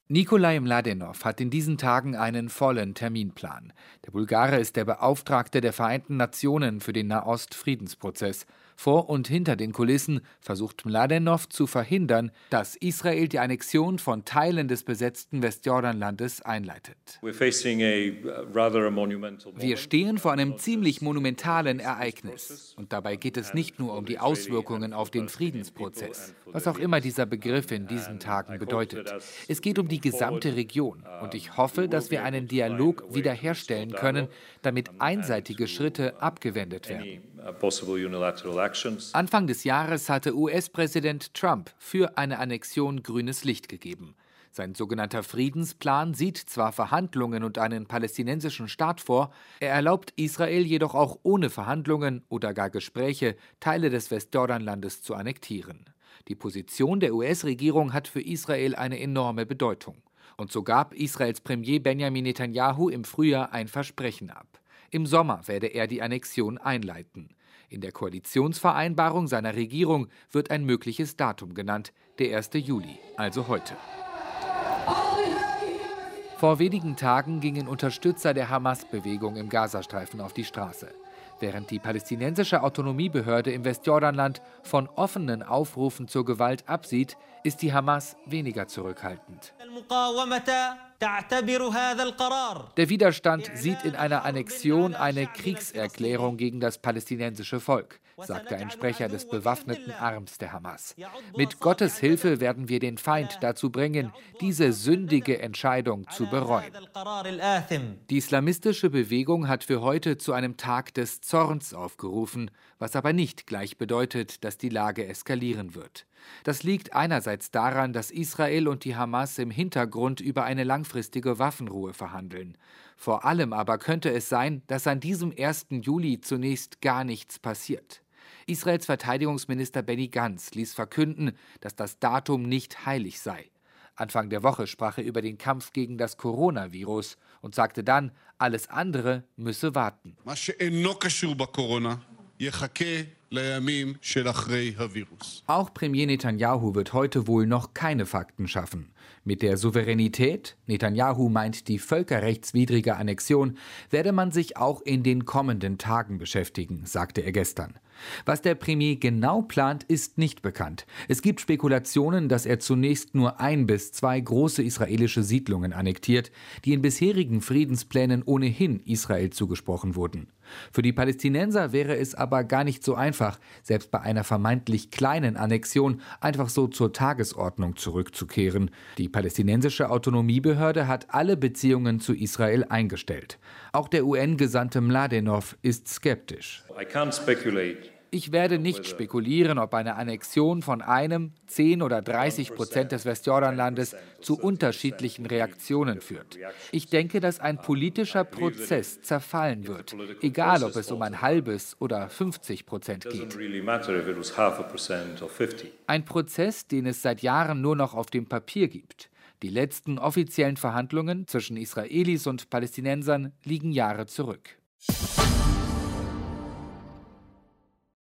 Nikolai Mladenov hat in diesen Tagen einen vollen Terminplan. Der Bulgare ist der Beauftragte der Vereinten Nationen für den Nahost-Friedensprozess. Vor und hinter den Kulissen versucht Mladenov zu verhindern, dass Israel die Annexion von Teilen des besetzten Westjordanlandes einleitet. Wir stehen vor einem ziemlich monumentalen Ereignis. Und dabei geht es nicht nur um die Auswirkungen auf den Friedensprozess, was auch immer dieser Begriff in diesen Tagen bedeutet. Es geht um die gesamte Region. Und ich hoffe, dass wir einen Dialog wiederherstellen können, damit einseitige Schritte abgewendet werden. Anfang des Jahres hatte US-Präsident Trump für eine Annexion grünes Licht gegeben. Sein sogenannter Friedensplan sieht zwar Verhandlungen und einen palästinensischen Staat vor, er erlaubt Israel jedoch auch ohne Verhandlungen oder gar Gespräche, Teile des Westjordanlandes zu annektieren. Die Position der US-Regierung hat für Israel eine enorme Bedeutung. Und so gab Israels Premier Benjamin Netanyahu im Frühjahr ein Versprechen ab. Im Sommer werde er die Annexion einleiten. In der Koalitionsvereinbarung seiner Regierung wird ein mögliches Datum genannt, der 1. Juli, also heute. Vor wenigen Tagen gingen Unterstützer der Hamas-Bewegung im Gazastreifen auf die Straße. Während die palästinensische Autonomiebehörde im Westjordanland von offenen Aufrufen zur Gewalt absieht, ist die Hamas weniger zurückhaltend. Der Widerstand sieht in einer Annexion eine Kriegserklärung gegen das palästinensische Volk, sagte ein Sprecher des bewaffneten Arms der Hamas. Mit Gottes Hilfe werden wir den Feind dazu bringen, diese sündige Entscheidung zu bereuen. Die islamistische Bewegung hat für heute zu einem Tag des Zorns aufgerufen, was aber nicht gleich bedeutet, dass die Lage eskalieren wird. Das liegt einerseits daran, dass Israel und die Hamas im Hintergrund über eine langfristige Waffenruhe verhandeln. Vor allem aber könnte es sein, dass an diesem 1. Juli zunächst gar nichts passiert. Israels Verteidigungsminister Benny Gantz ließ verkünden, dass das Datum nicht heilig sei. Anfang der Woche sprach er über den Kampf gegen das Coronavirus und sagte dann, alles andere müsse warten. Auch Premier Netanyahu wird heute wohl noch keine Fakten schaffen. Mit der Souveränität, Netanyahu meint die völkerrechtswidrige Annexion, werde man sich auch in den kommenden Tagen beschäftigen, sagte er gestern. Was der Premier genau plant, ist nicht bekannt. Es gibt Spekulationen, dass er zunächst nur 1 bis 2 große israelische Siedlungen annektiert, die in bisherigen Friedensplänen ohnehin Israel zugesprochen wurden. Für die Palästinenser wäre es aber gar nicht so einfach, selbst bei einer vermeintlich kleinen Annexion einfach so zur Tagesordnung zurückzukehren. Die palästinensische Autonomiebehörde hat alle Beziehungen zu Israel eingestellt. Auch der UN-Gesandte Mladenov ist skeptisch. Ich werde nicht spekulieren, ob eine Annexion von 1, 10 oder 30% des Westjordanlandes zu unterschiedlichen Reaktionen führt. Ich denke, dass ein politischer Prozess zerfallen wird, egal ob es um ein halbes oder 50% geht. Ein Prozess, den es seit Jahren nur noch auf dem Papier gibt. Die letzten offiziellen Verhandlungen zwischen Israelis und Palästinensern liegen Jahre zurück.